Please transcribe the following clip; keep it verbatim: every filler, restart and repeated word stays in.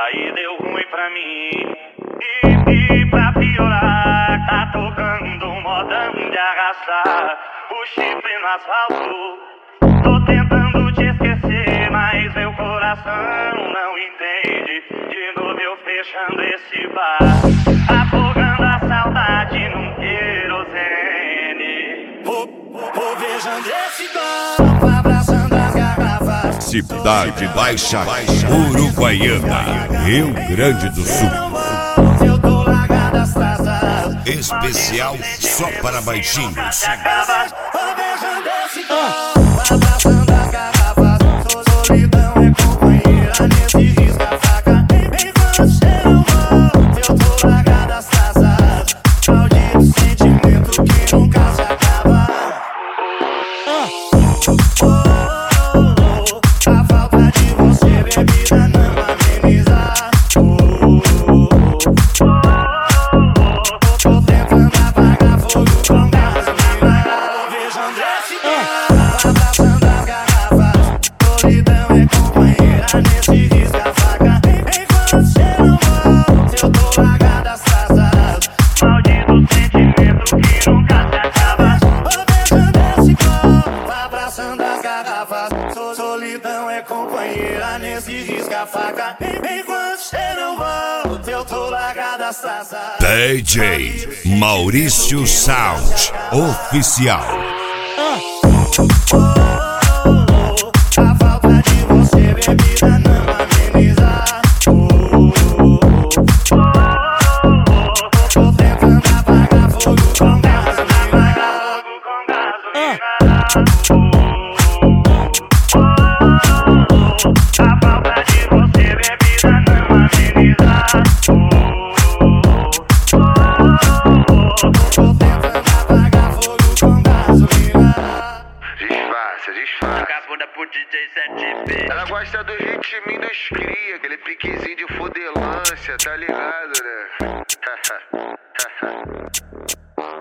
Aí deu ruim pra mim. E, e pra piorar, tá tocando um modão de arrastar o chifre no asfalto. Tô tentando te esquecer, mas meu coração não entende. De novo eu fechando esse bar, afogando a saudade num querosene. Vou, vou, vou beijando esse copo, abraçando as garrafas. Cidade Baixa, Uruguaiana, Rio Grande do Sul. Eu tô largado as taças, Especial só para baixinhos. vou beijando esse copo, abraçando as garrafas. Solidão é companheira nesse risca-faca. Enquanto cheiro o mal, eu tô largado as taças. Maldito sentimento que nunca se acaba. A falta de você, bebida, não ameniza. Tô tentando apagar fogo com gasolina. Beijando esse copo, abraçando as garrafas. Solidão é companheira nesse risca-faca. Enquanto cheiro mal, eu tô largado as taças. Maldito sentimento que nunca se acaba. Tô beijando esse copo, abraçando as garrafas. Solidão é companheira nesse risca-faca. Enquanto cheiro mal, eu tô largado as taças. D J Maurício Sound Oficial. A falta de você, bebida, não ameniza. Tô tentando apagar fogo com gasolina. A falta de você, bebida, não ameniza. Tô tentando apagar fogo com gasolina. Disfarça, disfarça. Vagabunda pro D J sete B. Ela gosta do ritminho dos cria, aquele piquezinho de fudelância, tá ligado, né?